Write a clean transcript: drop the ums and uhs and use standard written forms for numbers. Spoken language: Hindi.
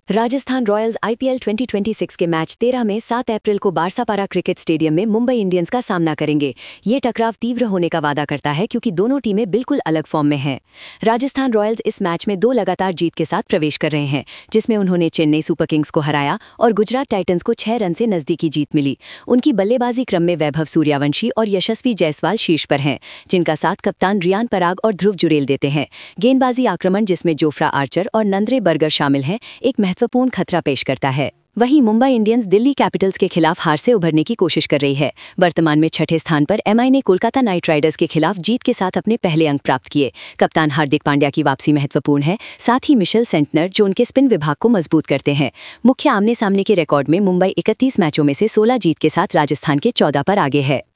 राजस्थान रॉयल्स आईपीएल 2026 के मैच 13 में 7 अप्रैल को बारसापारा क्रिकेट स्टेडियम में मुंबई इंडियंस का सामना करेंगे। ये टकराव तीव्र होने का वादा करता है क्योंकि दोनों टीमें बिल्कुल अलग फॉर्म में हैं। राजस्थान रॉयल्स इस मैच में 2 लगातार जीत के साथ प्रवेश कर रहे हैं, जिसमें उन्होंने चेन्नई सुपर किंग्स को हराया और गुजरात टाइटंस को 6 रन से नजदीकी जीत मिली। उनकी बल्लेबाजी क्रम में वैभव सूर्यवंशी और यशस्वी जायसवाल शीर्ष पर हैं, जिनका साथ कप्तान रियान पराग और ध्रुव जुरेल देते हैं। गेंदबाजी आक्रमण, जिसमें जोफ्रा आर्चर और नंद्रे बर्गर शामिल हैं, एक महत्वपूर्ण खतरा पेश करता है। वहीं मुंबई इंडियंस दिल्ली कैपिटल्स के खिलाफ हार से उभरने की कोशिश कर रही है। वर्तमान में 6ठे स्थान पर एमआई ने कोलकाता नाइट राइडर्स के खिलाफ जीत के साथ अपने पहले अंक प्राप्त किए। कप्तान हार्दिक पांड्या की वापसी महत्वपूर्ण है, साथ ही मिशेल सेंटनर, जो उनके स्पिन विभाग को मजबूत करते हैं। मुख्य आमने सामने के रिकॉर्ड में मुंबई 31 मैचों में से 16 जीत के साथ राजस्थान के 14 पर आगे है।